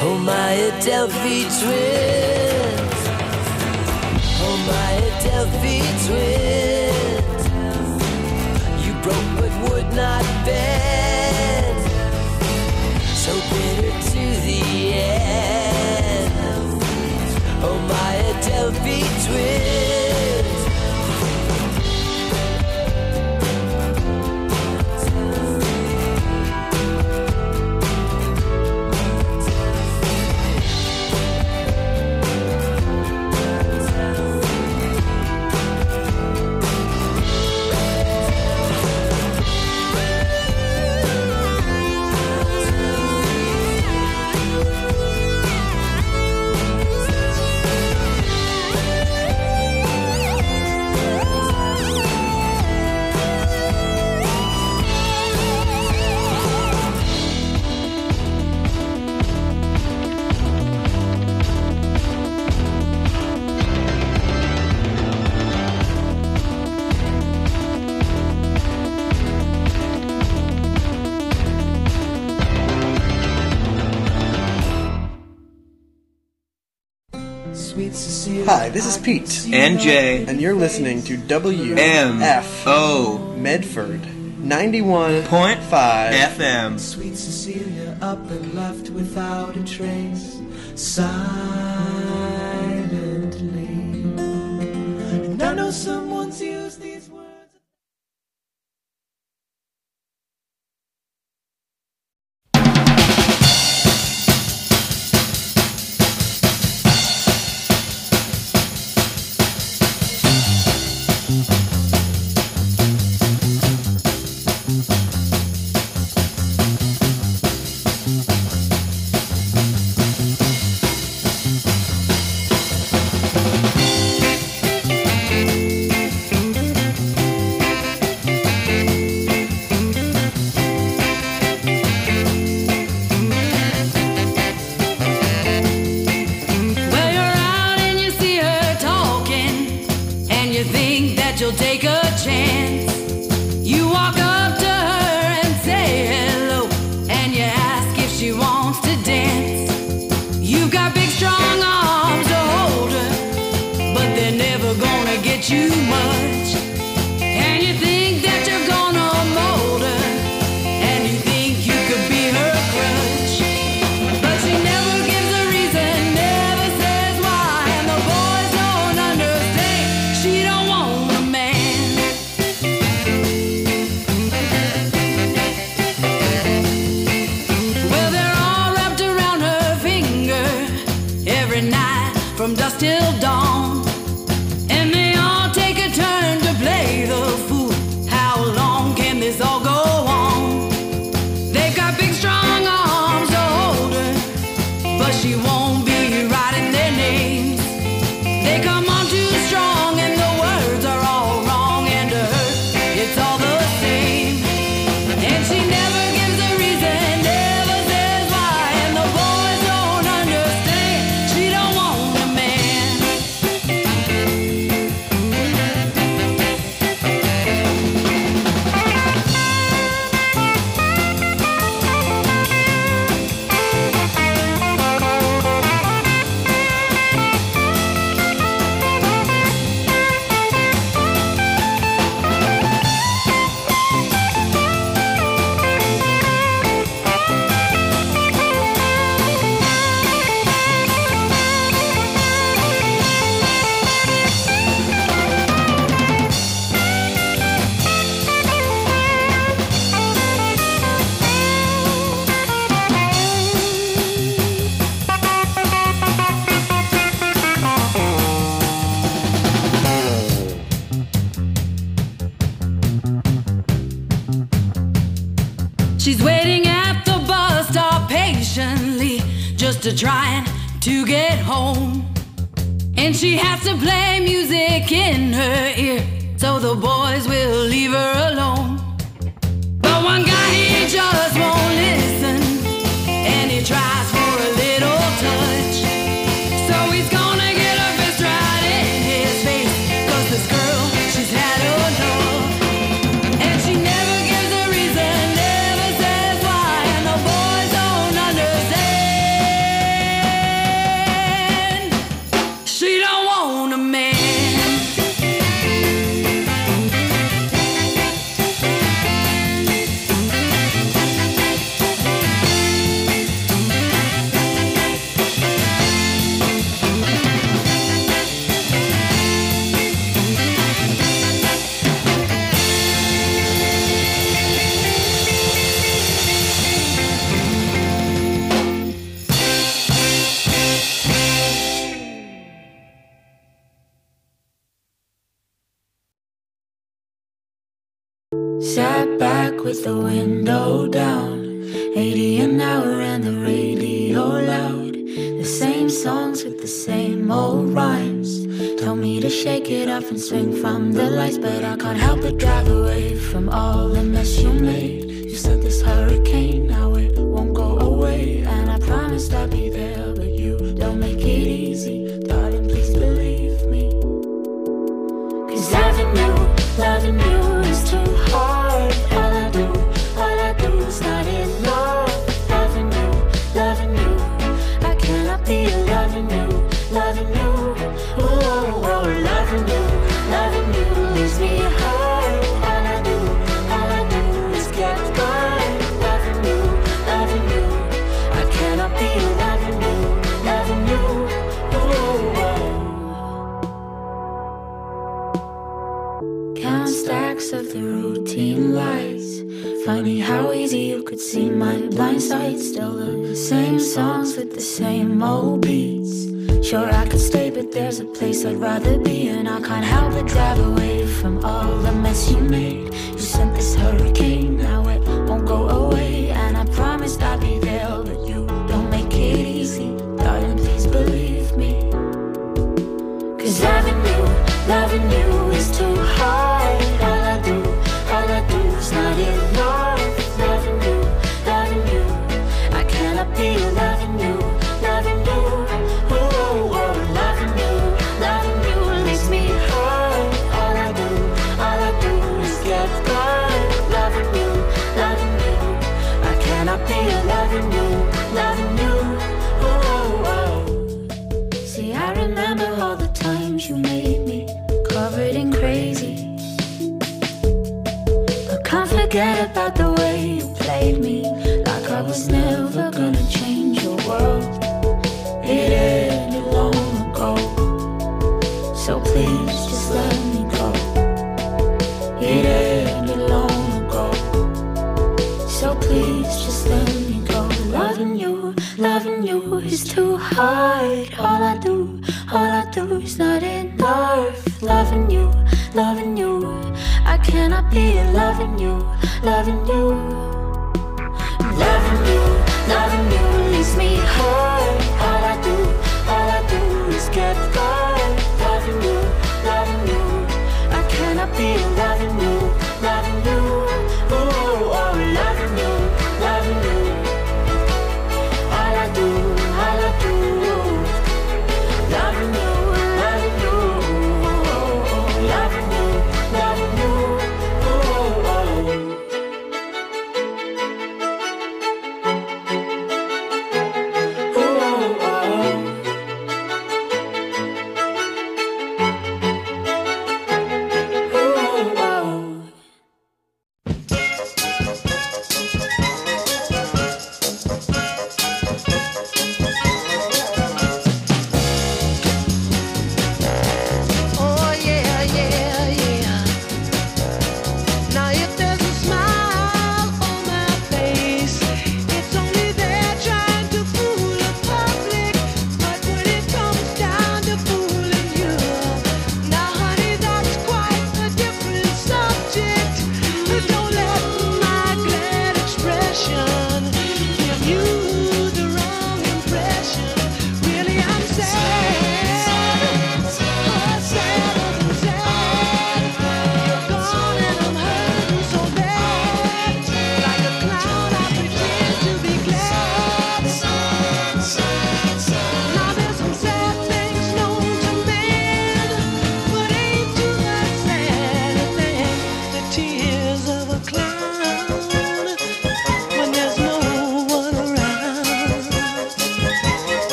Oh, my Adelphi twins. Oh, my Adelphi twins. You broke but would not bend. So bitter to the end. Oh, my Adelphi twins. Hi, this is Pete. And Jay. And you're listening to WMFO Medford 91.5 FM. Sweet Cecilia up and left without a trace, silently. And I know someone's used these words. Take a chance. You walk up to her and say hello, and you ask if she wants to dance. You've got big strong arms to hold her, but they're never gonna get you much. And you think that you're gonna mold her, and you think you could be her crutch, but she never gives a reason, never says why, and the boys don't understand. She don't want a man. From dusk till dawn, and they all take a turn to play the fool. How long can this all go on? They've got big strong arms to hold her, but she won't be writing their names. They come on too strong and the words are all wrong, and to her it's all the same. And she never gives a reason, never says why, and the boys don't understand. She don't want a man. She's waiting at the bus stop patiently, just to trying to get home. And she has to play music in her ear, so the boys will leave her alone. But one guy, he just won't listen, and he tries for a little touch. So he's gonna get her fist right in his face, 'cause this girl, she's had enough. And she never gives a reason, never says why, and the boys don't understand. Sat back with the window down, 80 an hour and the radio loud. The same songs with the same old rhymes. Tell me to shake it off and swing from the lights, but I can't help but drive away from all the mess you made. You sent this hurricane, now it won't go away. And I promised I'd be there, but you don't make it easy. Darling, please believe me. 'Cause loving you is too hard. All I do is not enough. Loving you, I cannot be loving you. Oh, loving you leaves me hurt. All I do is get burned. Loving you, I cannot be loving you. Oh. Count stacks of the routine lights. Funny how easy you could see my blind side. Still the same songs with the same old beats. Sure I could stay, but there's a place I'd rather be. And I can't help but drive away from all the mess you made. You sent this hurricane, now it won't go away. And I promised I'd be there, but you don't make it easy. Darling, please believe me. 'Cause loving you is too hard. All I do is not enough. Loving you, I cannot be loving you. Oh, loving you leaves me hurt. All I do is get burned. Loving you, I cannot be loving you. Oh. See, I remember all the times you made me covered in crazy. I can't forget about the way you played me, like I was never gonna change your world. It ended long ago, so please just let me go. It ended long ago, so please just let me go. Loving you is too hard. All I do is not enough. Loving you, I cannot be loving you. Loving you leaves me hurt. All I do is get burned. Loving you, I cannot be loving you. Oh, loving you. All I do, loving you. Oh, loving you.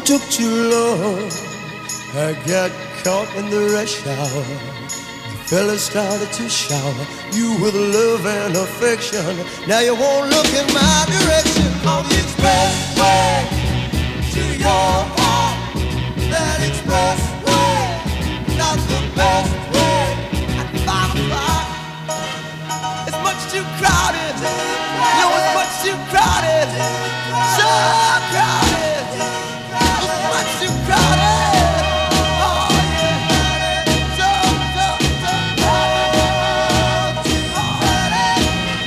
took too long. I got caught in the rush hour. The fella started to shower you with love and affection. Now you won't look in my direction. On the expressway to your heart. That expressway, not the best way. At 5 o'clock, it's much too crowded. No, it's much too crowded. So crowded. It's much too crowded. Oh yeah, so crowded. Too crowded.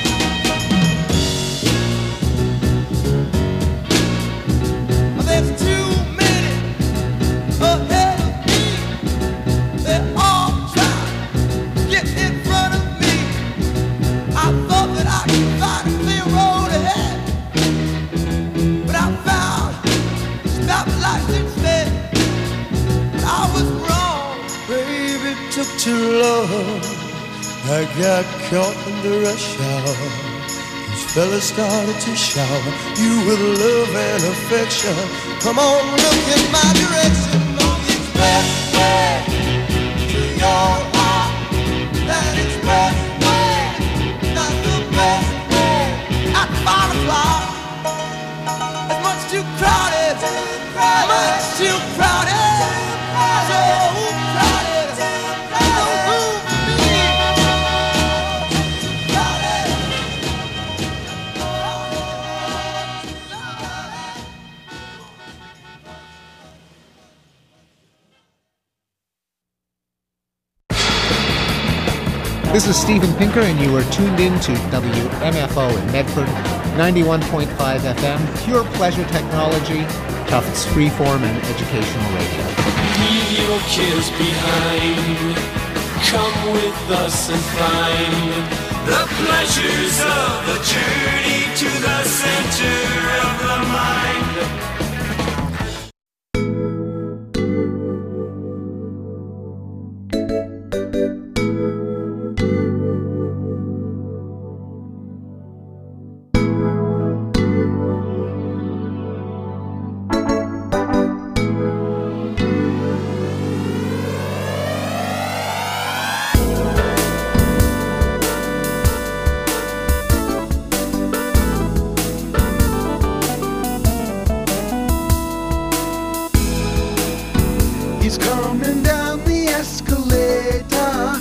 There's too many ahead of me. They're all trying to get in front of me. I thought that I could find a clear road ahead, but I found stoplights instead. But I was wrong, baby, it took too long. I got caught in the rush hour. These fellas started to shower you with love and affection. Come on, look in my direction. On the expressway to your heart. That expressway, not the best way. At 5 o'clock, it's much too crowded. Much too crowded. So crowded. No room for me. Too crowded. This is Steven Pinker, and you are tuned in to WMFO in Medford, 91.5 FM, pure pleasure technology, Tufts freeform and educational radio. Leave your cares behind. Come with us and find the pleasures of the journey to the center of the mind. He's coming down the escalator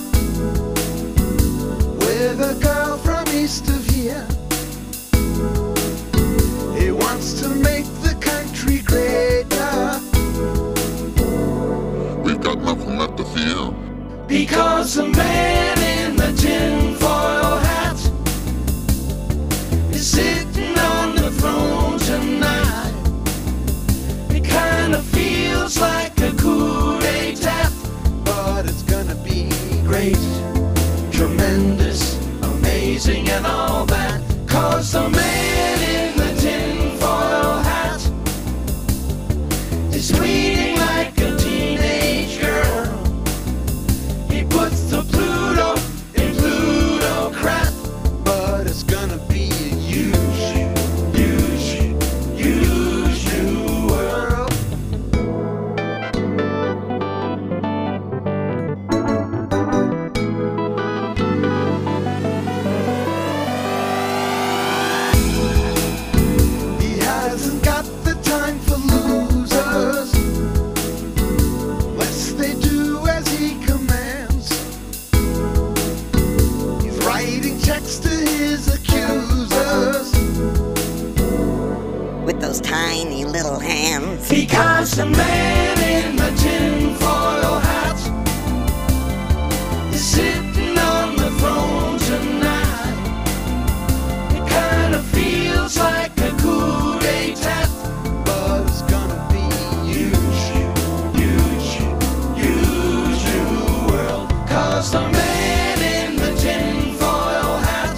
with a girl from east of here. He wants to make the country greater. We've got nothing left to fear. Because the man in the tinfoil hat is sitting on the throne tonight. It kind of feels like a coup d'etat, but it's gonna be great, tremendous, amazing and all that. 'Cause the man in the tinfoil hat is tweeting like a teenage girl. He puts the Pluto in Plutocrat, but it's gonna be a huge, huge, huge new world. He hasn't got the time for losers, lest they do as he commands. He's writing checks to his accusers with those tiny little hands. because the man in the tinfoil hat is sitting on the throne tonight. It kind of feels like a coup d'etat, but it's gonna be huge, huge, huge new world. 'Cause the man in the tinfoil hat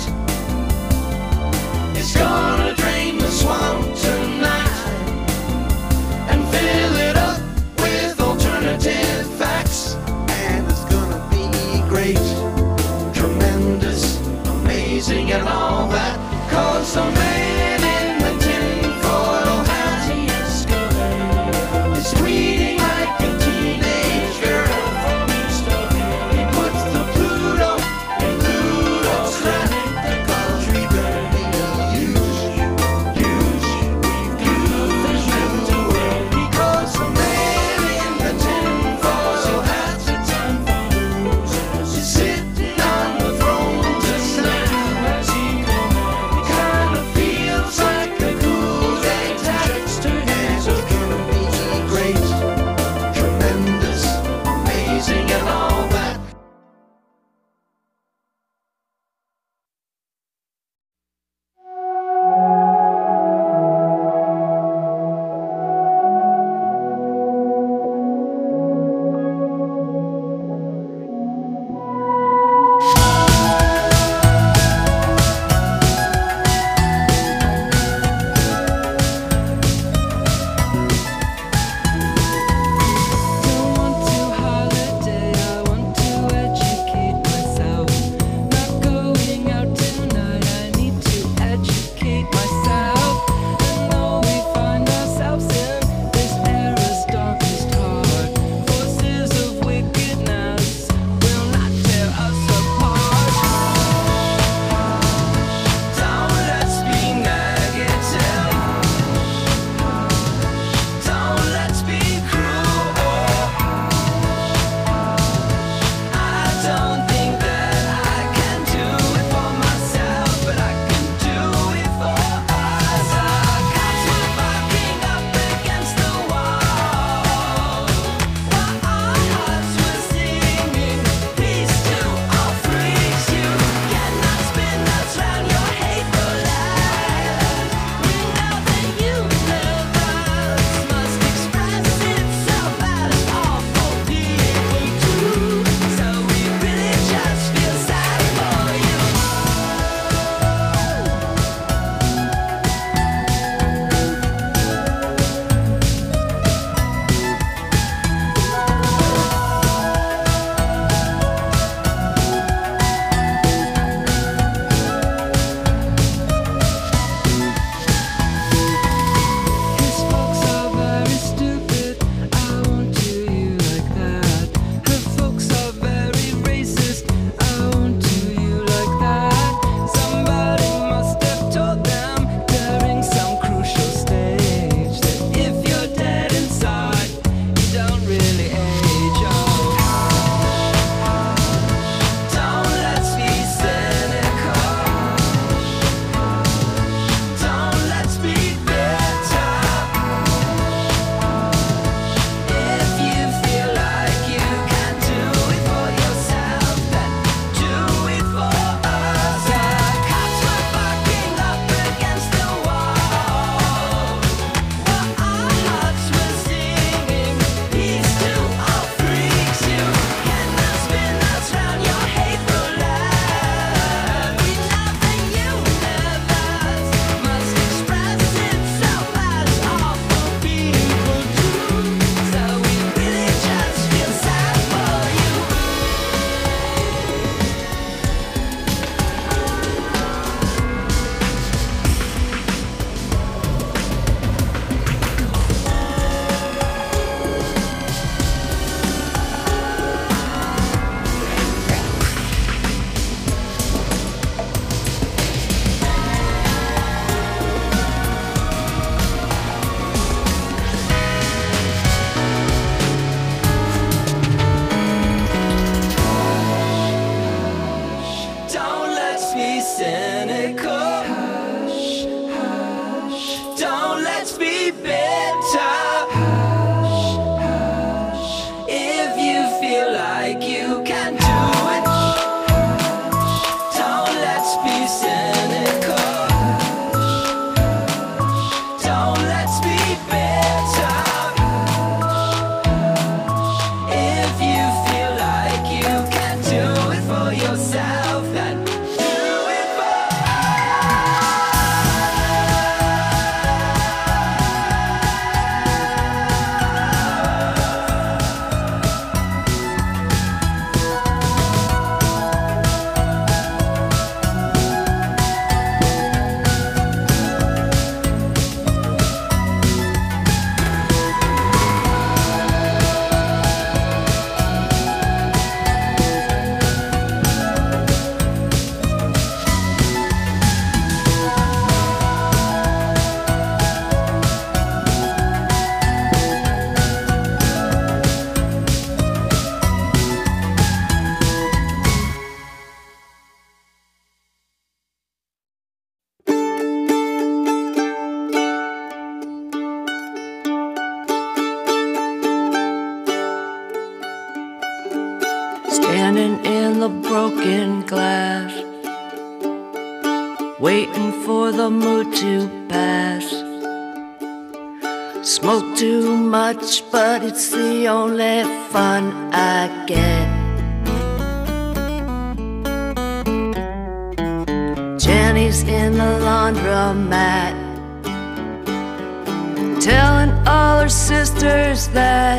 is gonna drain the swamp tonight and fill it up with alternative facts. And it's gonna be great, tremendous, amazing and all that. 'Cause the man in the tinfoil hat is cynical. Hush, hush. Don't let's be better. Hush, hush. If you feel like you can do it, don't let's be cynical. Don't let's be better. If you feel like you can do it for yourself, then do it for standing in the broken glass, waiting for the mood to pass. Smoke too much, but it's the only fun I get. Jenny's in the laundromat, telling all her sisters that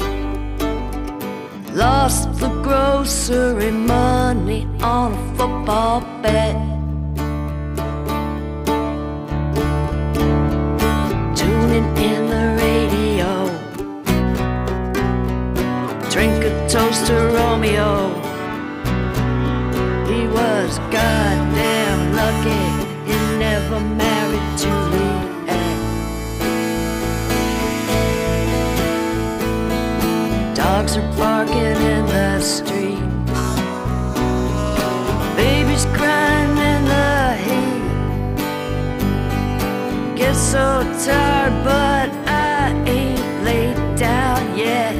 lost the grocery money on a football bet. Tuning in the radio, drink a toast to Romeo. He was goddamn lucky he never married Juliet. Dogs are barking in the street, babies crying in the heat. Get so tired, but I ain't laid down yet.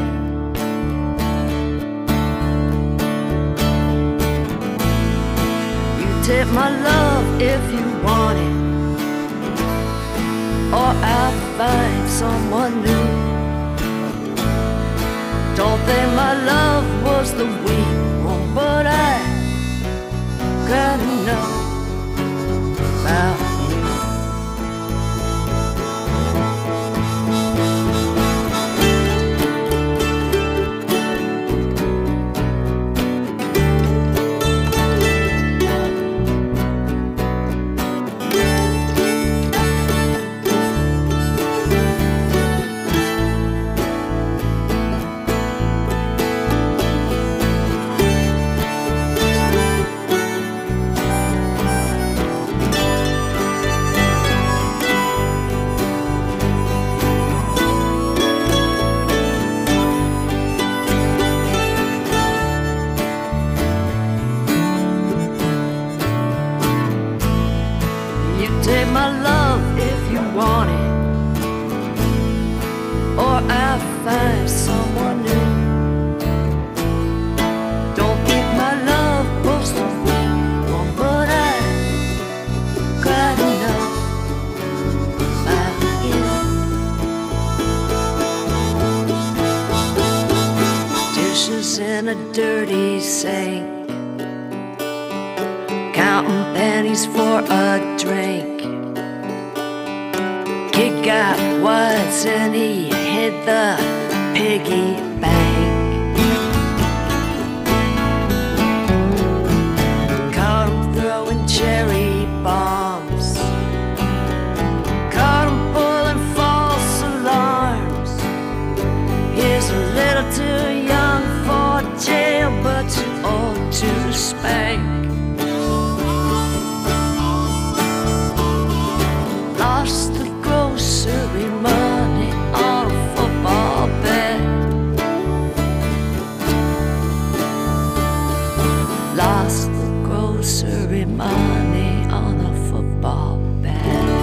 You take my love if you want it, or I'll find someone new. Don't think my love was the weak one, but I gotta know about you. Take my love if you want it, or I'll find someone new. Don't think my love was the weak one, but I gotta know about you. Dishes in a dirty sink, counting pennies for a drink. Kid got wise and he hit the piggy bank. Caught him throwing cherry bombs, caught him pulling false alarms. He's a little too young for jail, but too old to spank. Lost the grocery money on a football bet. Lost the grocery money on a football bat.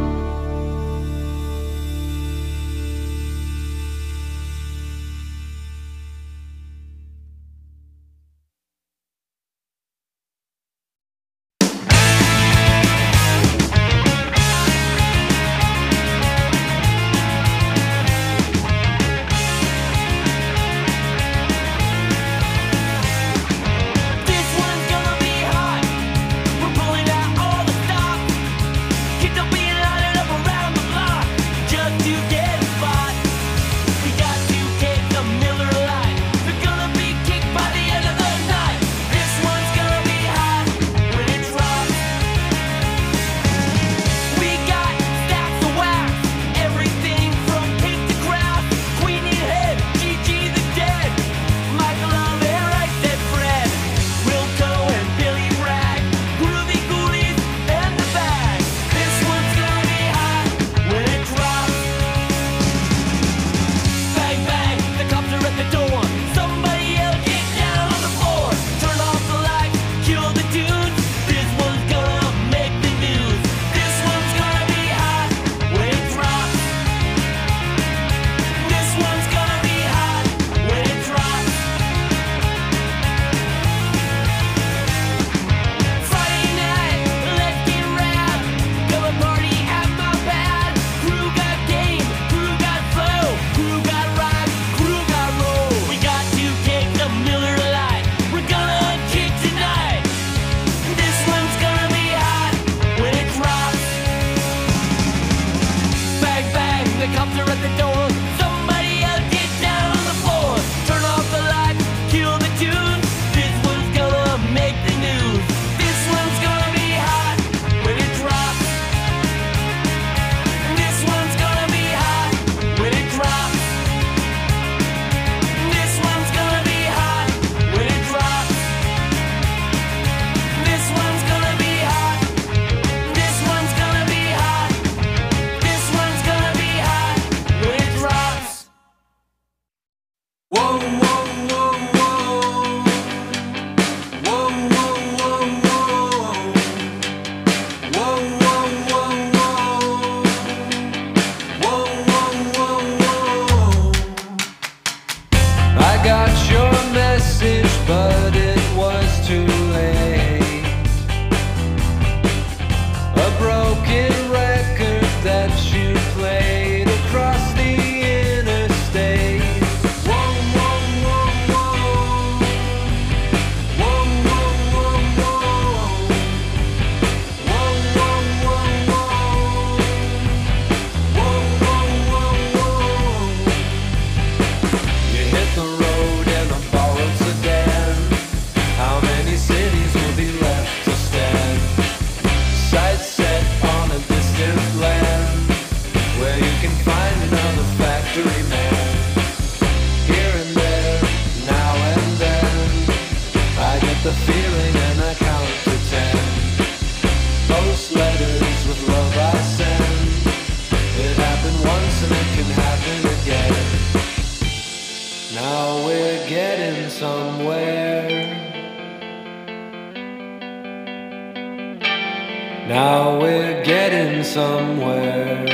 Now we're getting somewhere.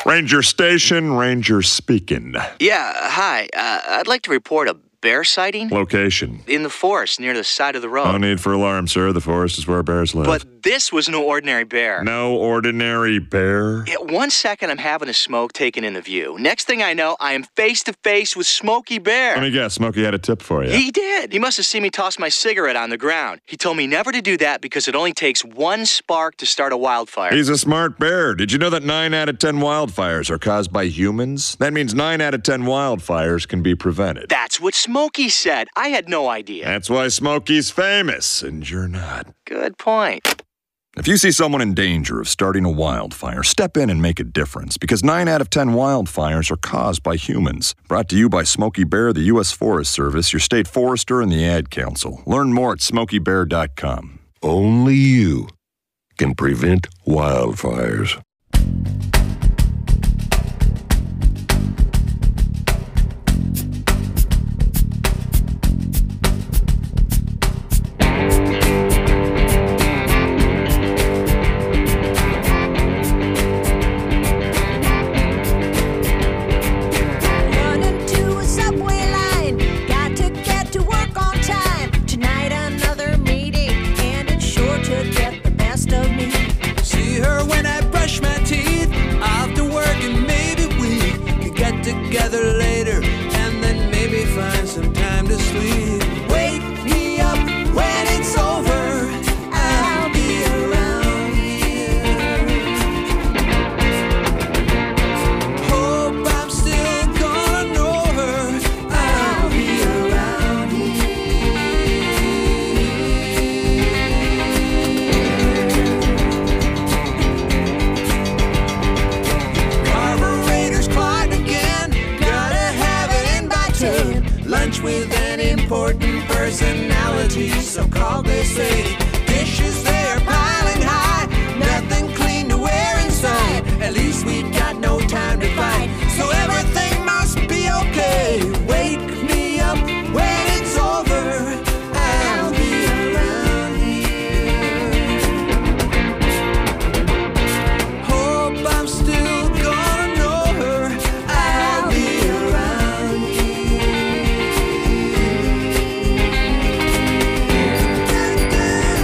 Ranger Station, Ranger speaking. Yeah, hi. I'd like to report a bear sighting. Location. In the forest near the side of the road. No need for alarm, sir. The forest is where bears live. But this was no ordinary bear. No ordinary bear? Yeah, 1 second I'm having a smoke taken in the view. Next thing I know, I am face to face with Smokey Bear. Let me guess, Smokey had a tip for you. He did. He must have seen me toss my cigarette on the ground. He told me never to do that because it only takes one spark to start a wildfire. He's a smart bear. Did you know that 9 out of 10 wildfires are caused by humans? That means 9 out of 10 wildfires can be prevented. That's what Smokey said. I had no idea. That's why Smokey's famous, and you're not. Good point. If you see someone in danger of starting a wildfire, step in and make a difference, because 9 out of 10 wildfires are caused by humans. Brought to you by Smokey Bear, the U.S. Forest Service, your state forester, and the Ad Council. Learn more at smokeybear.com. Only you can prevent wildfires. Together later, and then maybe find some time to sleep. Wake me up when it's over. I'll be around here. Hope I'm still gonna know her. I'll be around here. Carburetors clogged again. Lunch with an important personality, so called they say. Dishes they're piling high, nothing clean to wear inside. At least we got no time to fight, so everything must be okay. Wake me up when it's over. I'll be around here. Hope I'm still gonna know her. I'll be around here.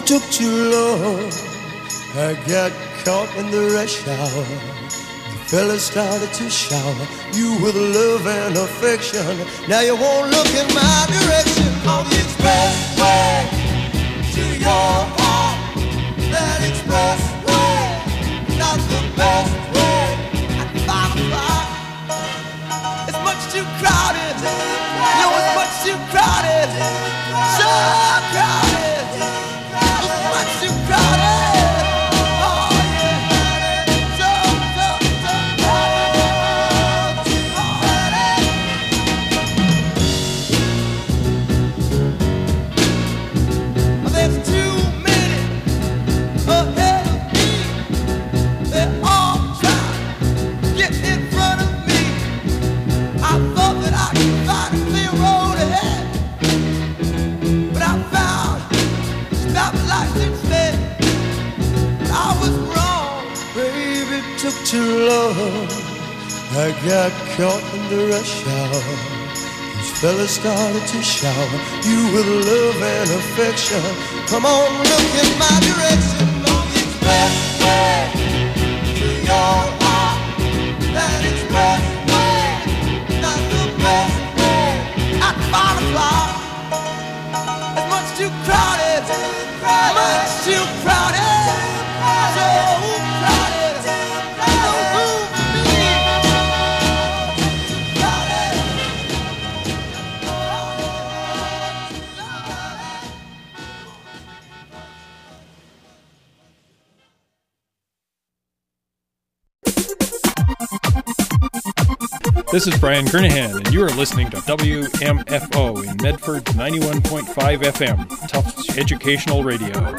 took too long. I got caught in the rush hour. The fella started to shower you with love and affection. Now you won't look in my direction. On the expressway to your heart. That expressway, not the best way. At 5 o'clock, it's much too crowded. No, it's much too crowded. So crowded. It's much too crowded. Oh yeah, so crowded. Too crowded. There's too many ahead of me. They're all trying to get in front of me. I thought that I could find a clear road ahead, but I found stoplights instead. But I was wrong, baby, it took too long. I got caught in the rush hour. These fellas started to shower you with love and affection. Come on, look in my direction. On the expressway to your heart. That expressway, not the best way. At 5 o'clock, it's much too crowded. Much too crowded. So crowded. No room for me. Crowded. This is Brian Kernahan, and you are listening to WMFO in Medford 91.5 FM, Tufts Educational Radio.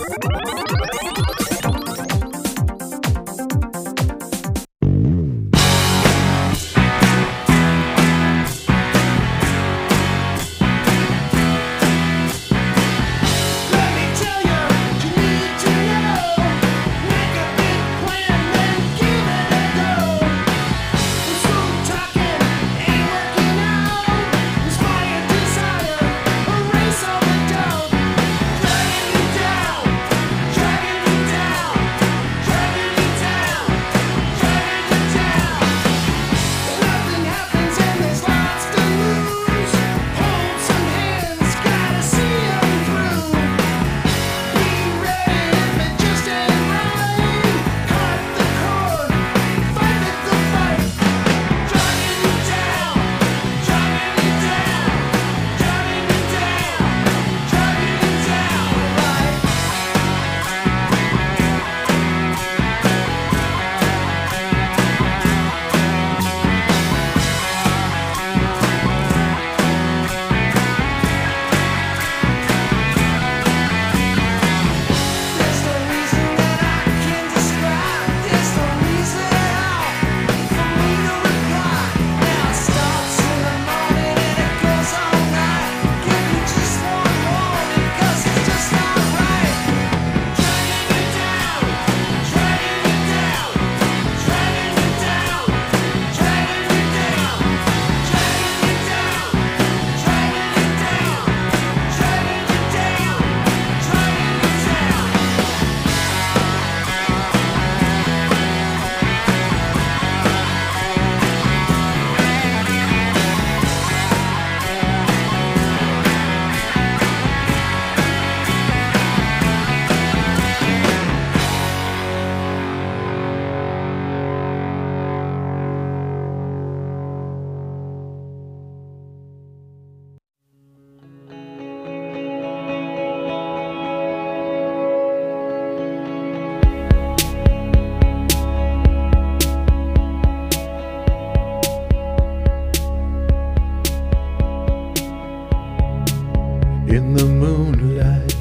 in the moonlight,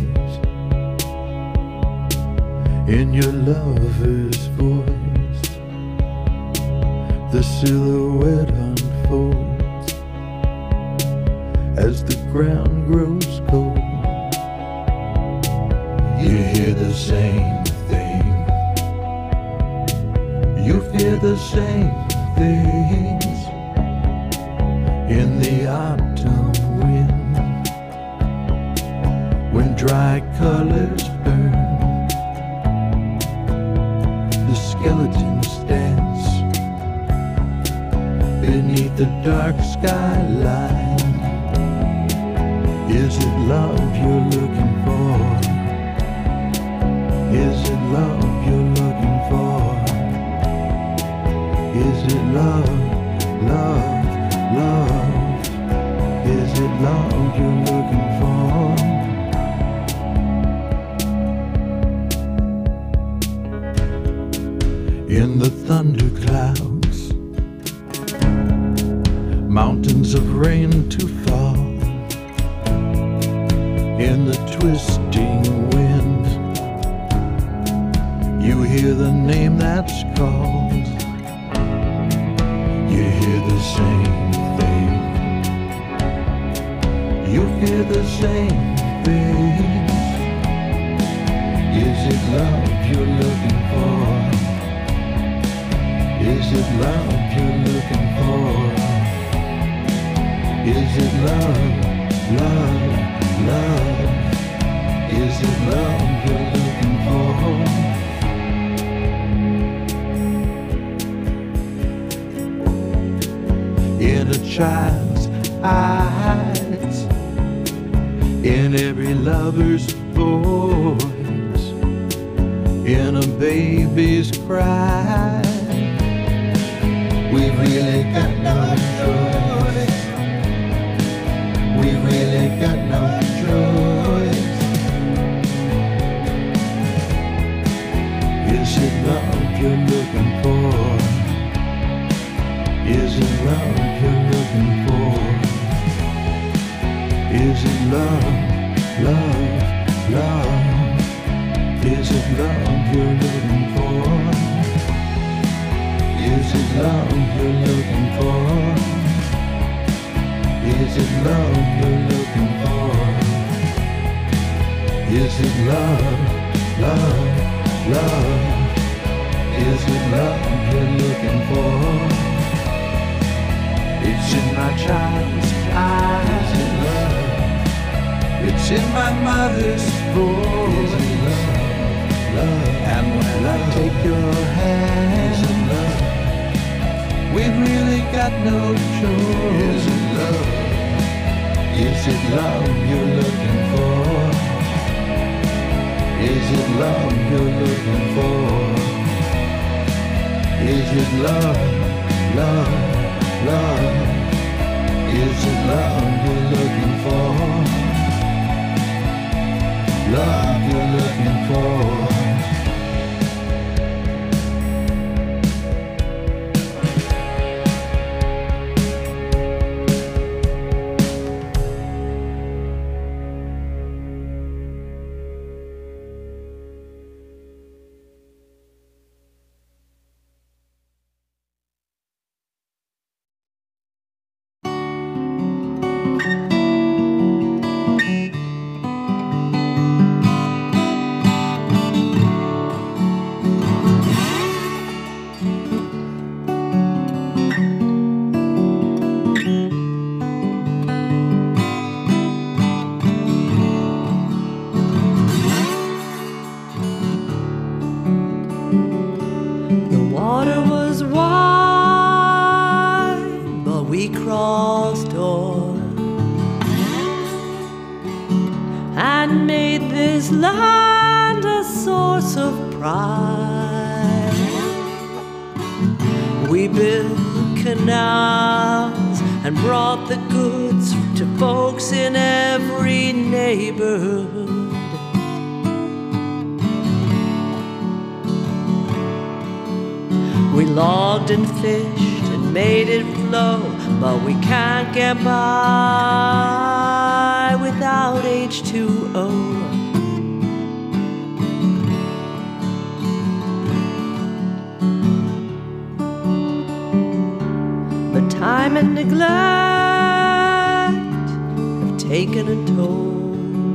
in your lover's voice, the silhouette unfolds as the ground grows cold. You hear the same thing, you fear the same things in the autumn wind, when dry colors burn skeletons dance beneath the dark skyline. Is it love you're looking for? Is it love you're looking for? Is it love, love, love? Is it love you're looking for? In the thunderclouds, mountains of rain to fall. In the twisting wind, you hear the name that's called. You hear the same thing. You hear the same thing. Is it love you're looking for? Is it love you're looking for? Is it love, love, love? Is it love you're looking for? In a child's eyes, in every lover's voice, in a baby's cry, we've really got no choice. We've really got no choice. Is it love you're looking for? Is it love you're looking for? Is it love, love, love? Is it love you're looking for? Is it love you're looking for? Is it love you're looking for? Is it love, love, love? Is it love you're looking for? It's in my child's eyes. Is it love? It's in my mother's voice. Is it love, love? And when I take your hand, is it love? We've really got no choice. Is it love? Is it love you're looking for? Is it love you're looking for? Is it love, love, love? Is it love you're looking for? Love you're looking for? And fished and made it flow, but we can't get by without H2O. But time and neglect have taken a toll.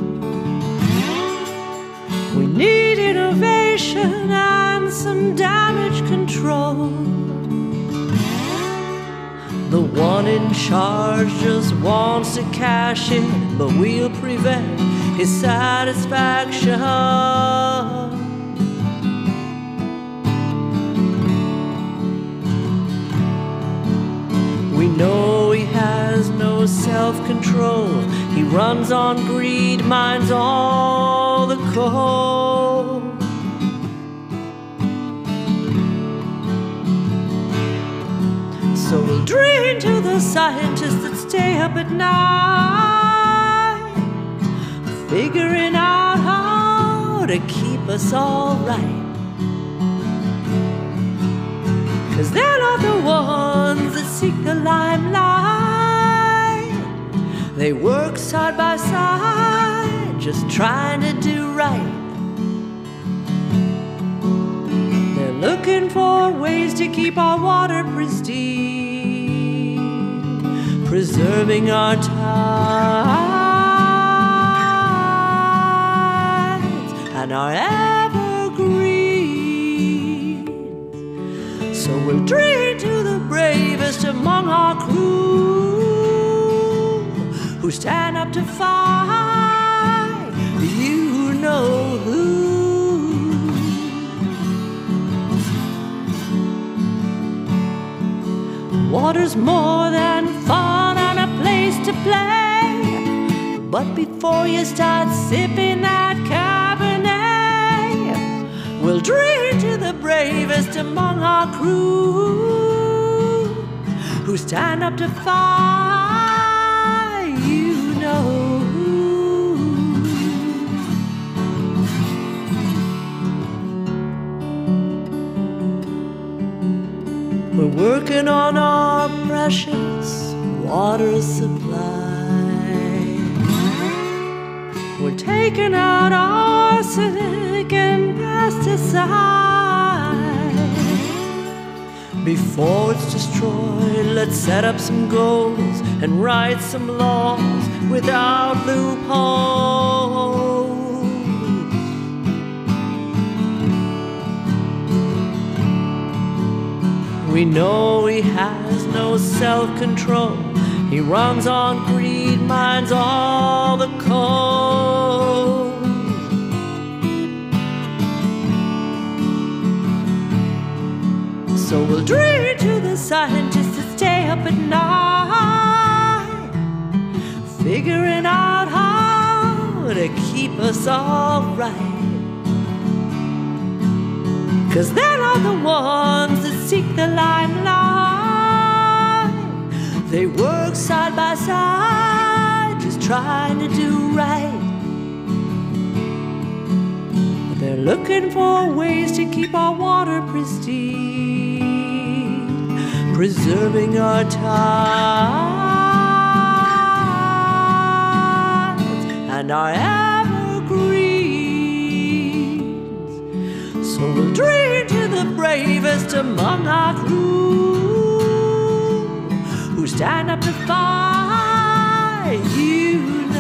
We need innovation and some damage control. The one in charge just wants to cash in, but we'll prevent his satisfaction. no self-control. He runs on greed, mines all the coal. So we'll drain to the scientists that stay up at night, figuring out how to keep us all right. 'Cause they're not the ones that seek the limelight. They work side by side, just trying to do right. They're looking for ways to keep our water pristine, preserving our tides and our evergreens. So we'll drink to the bravest among our crew, who stand up to fight, you know who. Water's more than fun and a place to play, but before you start sipping that Cabernet, we'll drink to the bravest among our crew, who stand up to fight, you know who. We're working on our precious water supply. We're taking out arsenic and pesticides. Before it's destroyed, let's set up some goals and write some laws without loopholes. We know he has no self-control. He runs on greed, mines all the coal. So we'll drink to the scientists that stay up at night, figuring out how to keep us all right. 'Cause they're not the ones that seek the limelight. They work side by side, just trying to do right. But they're looking for ways to keep our water pristine, preserving our tides and our evergreens. So we'll drink to the bravest among our crew, who stand up to fight, you